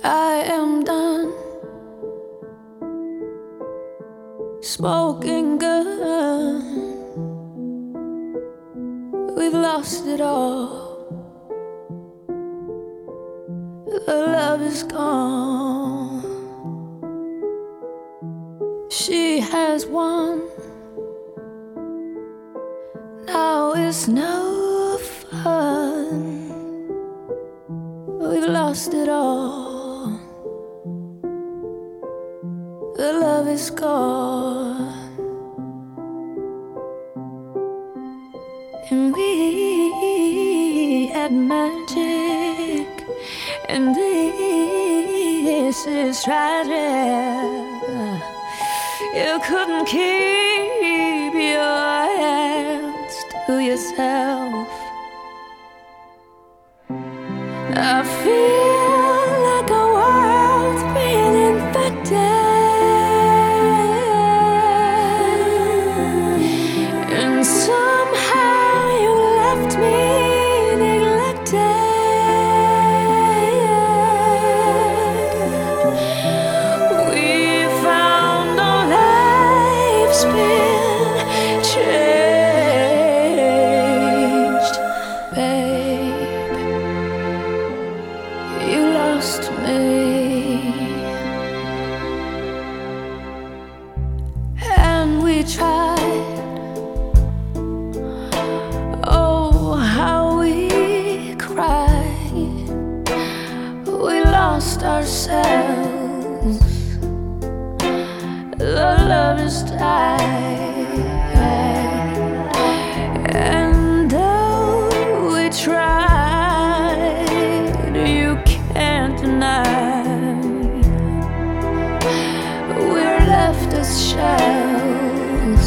I am done smoking gun. We've lost it all. The love is gone. She has won. Now it's no fun. We've lost it all. The love is gone. And we had magic, and this is tragic. You couldn't keep your hands to yourself. I feel like our world's being infected. And somehow you left me neglected. We found our lives been changed. Babe, you lost me. And we tried. Oh, how we cried. We lost ourselves. The love is died. And though we tried, you can't deny we're left as shells.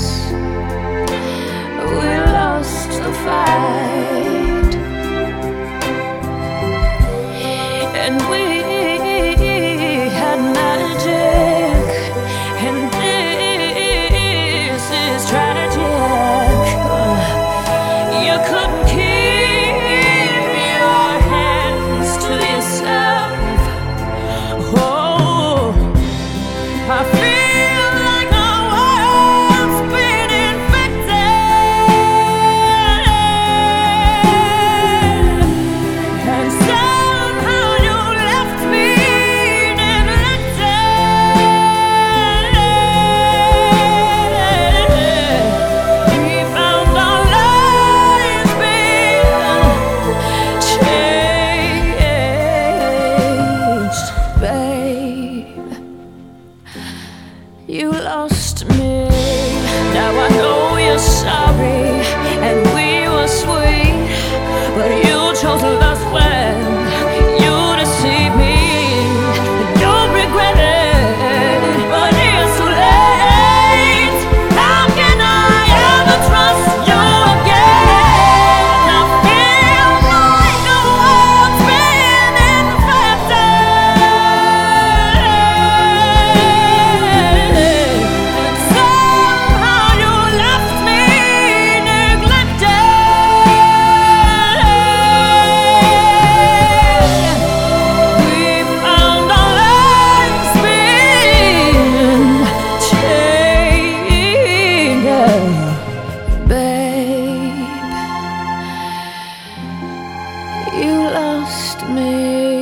We lost the fight. And we had magic, and this is tragic. You couldn't keep your hands to yourself. Oh, I feel like our world's been infected. And somehow you left me neglected. We found our lives being changed. Babe, you lost me. Now I know you're sorry, and we were sweet, but you chose lust when you deceived me. Don't regret it, but it's too late. How can I ever trust you again? I feel like the world's been infected. Somehow you left me neglected. We found our lives been changed. Babe, you lost me.